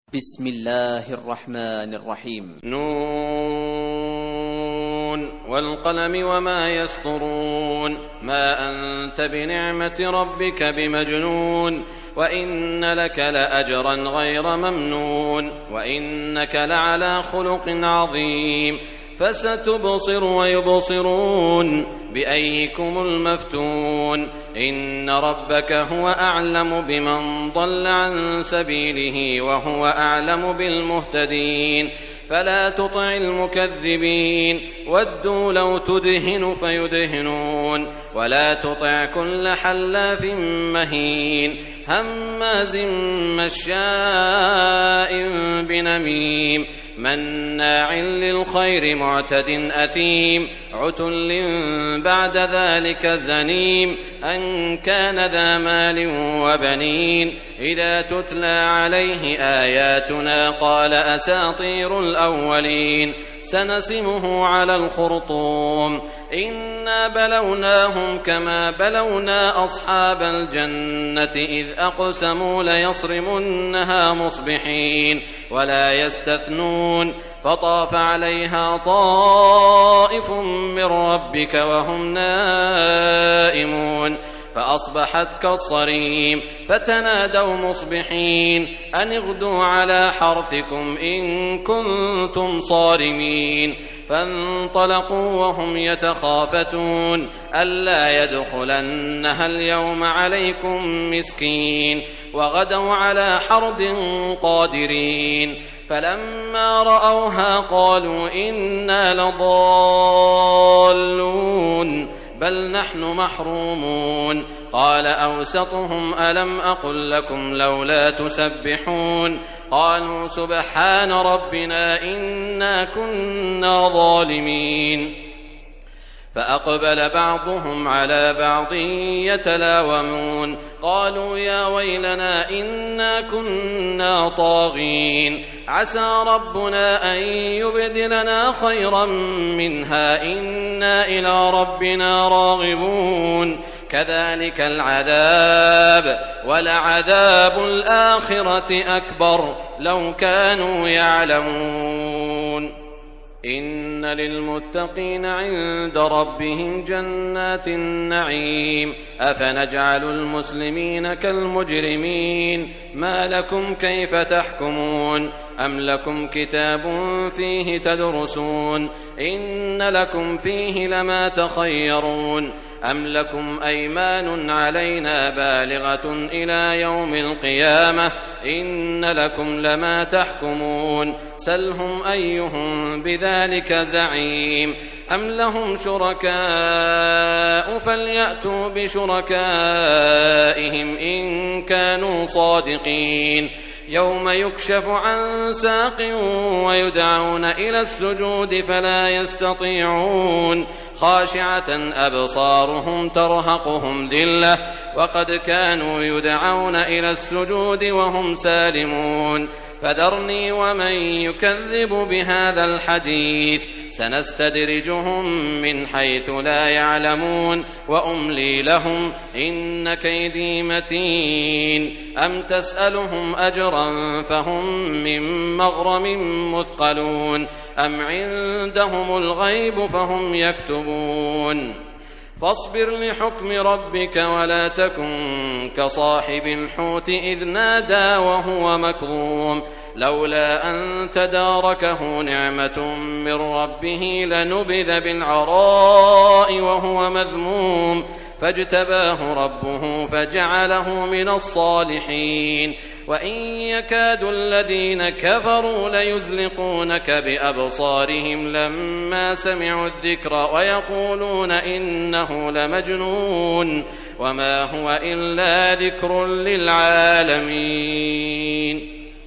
بسم الله الرحمن الرحيم. نون والقلم وما يسطرون ما أنت بنعمة ربك بمجنون وإن لك لأجرا غير ممنون وإنك لعلى خلق عظيم فستبصر ويبصرون بأيكم المفتون إن ربك هو أعلم بمن ضل عن سبيله وهو أعلم بالمهتدين فلا تطع المكذبين ودوا لو تدهن فيدهنون ولا تطع كل حلاف مهين هماز مشاء بنميم مناع للخير معتد أثيم عتل بعد ذلك زنيم أن كان ذا مال وبنين إذا تتلى عليه آياتنا قال أساطير الأولين سنسمه على الخرطوم إنا بلوناهم كما بلونا أصحاب الجنة إذ أقسموا ليصرمنها مصبحين ولا يستثنون فطاف عليها طائف من ربك وهم نائمون فأصبحت كالصريم فتنادوا مصبحين أن اغدوا على حرثكم إن كنتم صارمين فانطلقوا وهم يتخافتون ألا يدخلنها اليوم عليكم مسكين وغدوا على حرد قادرين فلما رأوها قالوا إنا لضالون بل نحن محرومون قال أوسطهم ألم أقل لكم لولا تسبحون قالوا سبحان ربنا إنا كنا ظالمين فأقبل بعضهم على بعض يتلاومون قالوا يا ويلنا إنا كنا طاغين عسى ربنا أن يبدلنا خيرا منها إنا إلى ربنا راغبون كذلك العذاب ولعذاب الآخرة أكبر لو كانوا يعلمون إن للمتقين عند ربهم جنات النعيم أفنجعل المسلمين كالمجرمين ما لكم كيف تحكمون أم لكم كتاب فيه تدرسون إن لكم فيه لما تخيرون أم لكم أيمان علينا بالغة إلى يوم القيامة إن لكم لما تحكمون سلهم أيهم بذلك زعيم أم لهم شركاء فليأتوا بشركائهم إن كانوا صادقين يوم يكشف عن ساق ويدعون إلى السجود فلا يستطيعون خاشعة أبصارهم ترهقهم ذلة وقد كانوا يدعون إلى السجود وهم سالمون فذرني ومن يكذب بهذا الحديث سنستدرجهم من حيث لا يعلمون وأملي لهم إن كيدي متين أم تسألهم أجرا فهم من مغرم مثقلون أم عندهم الغيب فهم يكتبون فاصبر لحكم ربك ولا تكن كصاحب الحوت إذ نادى وهو مكظوم لولا أن تداركه نعمة من ربه لنبذ بالعراء وهو مذموم فاجتباه ربه فجعله من الصالحين وإن يكاد الذين كفروا ليزلقونك بأبصارهم لما سمعوا الذكر ويقولون إنه لمجنون وما هو إلا ذكر للعالمين.